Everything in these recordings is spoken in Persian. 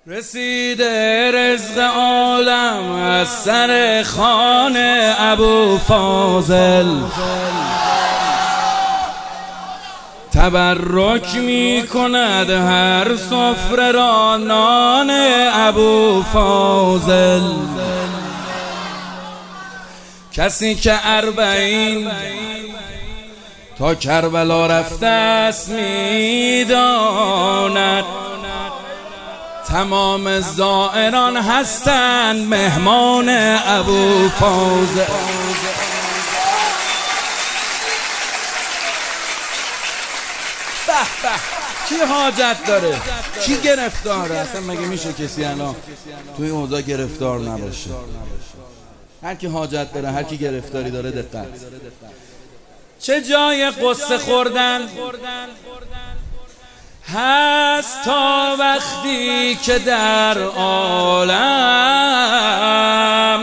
رسیده رزق عالم از سر خوان ابوفاضل، تبرک می کند هر سفره را نان ابوفاضل. کسی که 40 تا کربلا رفته است میداند تمام زائران هستند مهمان ابوفاضل. به به، کی حاجت داره؟ کی گرفتاره؟ اصلا مگه میشه کسی الان توی این اوضاع گرفتار نباشه؟ هر کی حاجت داره، هر کی گرفتاری داره، دقت. چه جای قصه خوردن هست تا وقتی که در عالم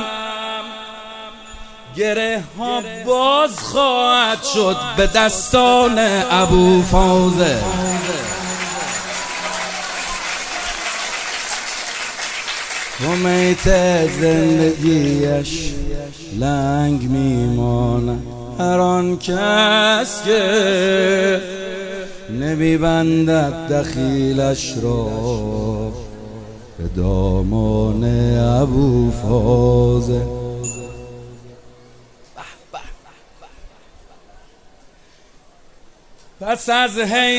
گره ها باز خواهد شد به دستان ابوفاضل. امیت زندگیش لنگ میماند هر آن کس که نمیبندد دخیلش را به دامان ابوفاضل. پس از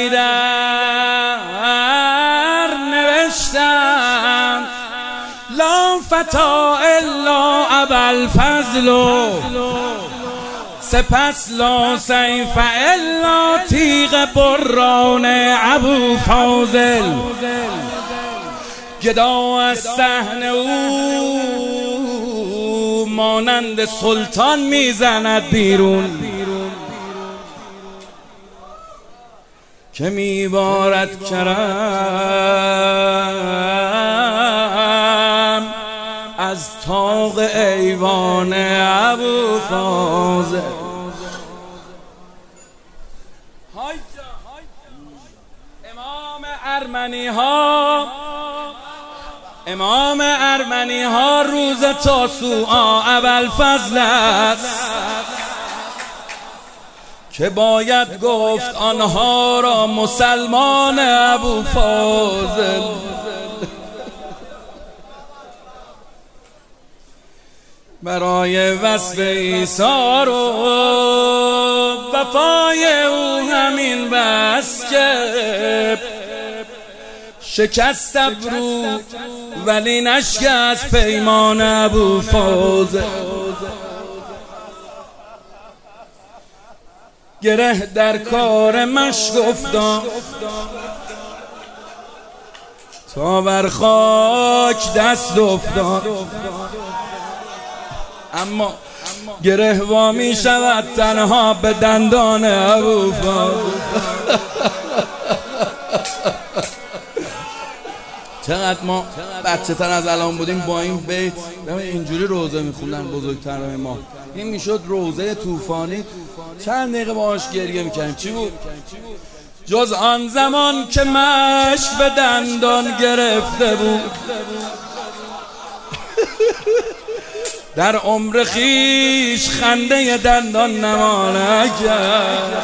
حیدر نوشتم لا فتا الا ابوالفضل، سپس لا سیف الا تیغ بران ابوفاضل. گدا از صحن او مانند سلطان میزند بیرون که میبارد کرم از طاق ایوان ابوفاضل. امام ارمنی ها روز تاسوعا ابوالفضل است که باید گفت آنها را مسلمان ابوفاضل. برای وصف ایثار و وفای او همین بس که شکست ابرو ولی نشکست پیمان ابوفاضل. گره در کار مشک افتاد تا بر خاک دست افتاد، اما گره وا می شود تنها به دندان ابوفاضل. چقدر ما بچه تر از الان بودیم با این بیت اینجوری روزه میخوندن بزرگترهای ما. این میشد روزه طوفانی، چند دقیقه باهاش گریه میکنیم. چی بود؟ جز آن زمان که مشک به دندان گرفته بود در عمر خیش خنده دندان نمانه کرد.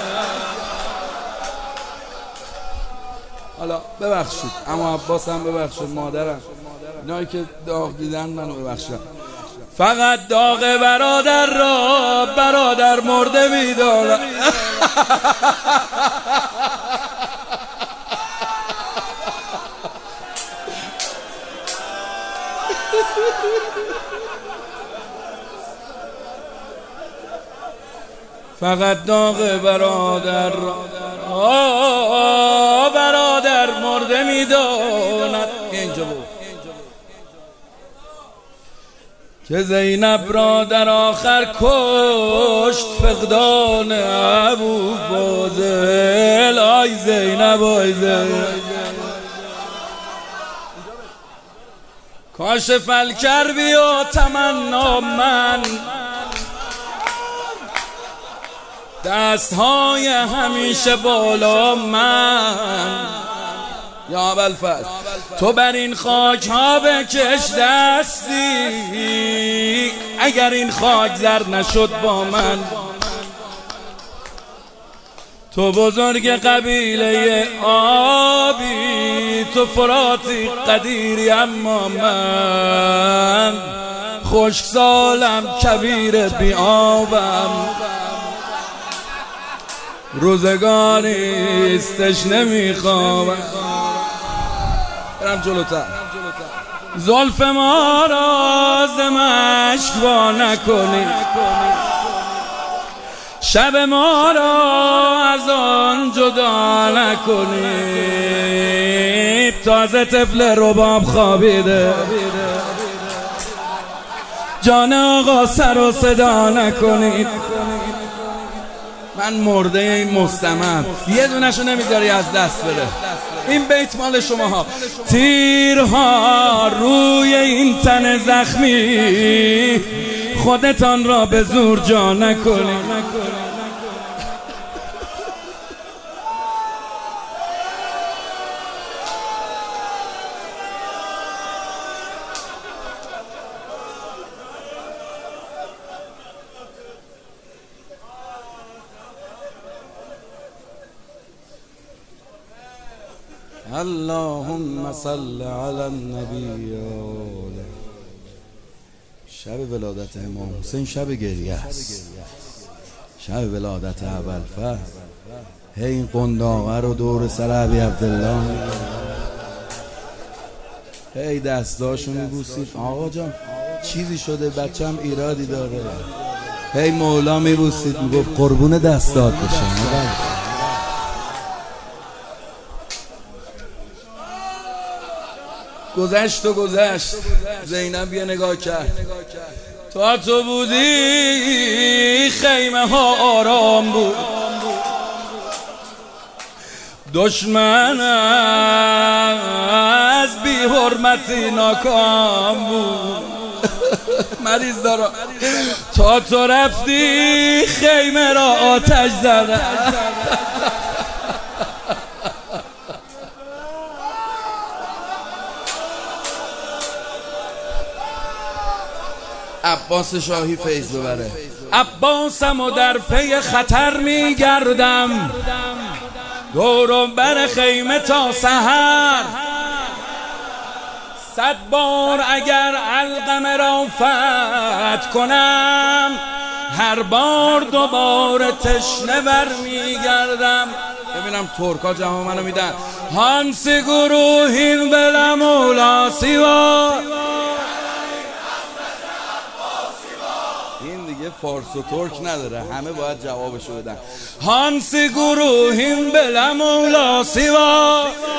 حالا ببخشید اما عباس هم ببخشید، مادرم، اینایی که داغ دیدن منو ببخشید. فقط داغ برادر را برادر مرده می‌داند. فقط داغ برادر را برادر مرده می‌داند. اینجا بود که زینب را در آخر کشت فقدان ابوفاضل. آی زینب، آی زینب، کاشف الکربی و تمنا من دستهای همیشه بالا من یا ابوالفضل تو بر این خاک ها بکش دستی، اگر این خاک زرد نشد با من. تو بزرگ قبیله آبی، تو فراتی قدیری، اما من خشک سالم کبیر بیابم. روزگاریستش نمیخوابم. برم جلوتر. زلف ما را ز مشک وا نکنی، شب ما را از آن جدا نکنی. تازه طفل رباب خوابیده، جان آقا سر و صدا نکنید. من مرده این مستمم، یه دونشو نمیذاری از دست بره. این بیت مال شماها. تیرها روی این تن زخمی، خودتان را به زور جا نکنید. اللهم صل علی النبی. شب ولادت امام حسین شب گریه است، شب ولادت ابوالفضل. هی این قنداقه رو دور سر ابی عبدالله، هی دستاشو میبوسید. آقا جان چیزی شده، بچم ایرادی داره. هی مولا میبوسید، میگفت قربون دستات بشه. گذشت و گذشت. زینب یه نگاه کرد. تا تو بودی خیمه ها آرام بود، دشمن از بی حرمتی ناکام بود. مریض دارم. تا تو رفتی خیمه را آتش زدن. عباس شاهی فیض ببره. عباسم و در پی خطر میگردم، دور بر خیمه تا سحر. 100 بار اگر علقمه را فتح کنم، هر بار دوباره تشنه بر میگردم. ببینم ترکا جواب منو میدن. هانس گروهین بلا مولا سیوا. این دیگه فارس و ترک نداره، همه باید جوابشو بدن. هانس گروهین بلا مولا سیوا،